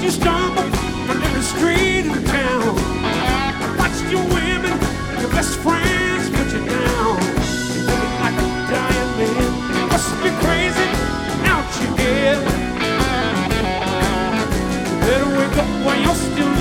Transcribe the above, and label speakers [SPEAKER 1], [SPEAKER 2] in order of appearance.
[SPEAKER 1] you stumble on every street in town. I watched your women, your best friends put you down. You look like a dying man. You must be crazy, out you get. You better wake up while you're still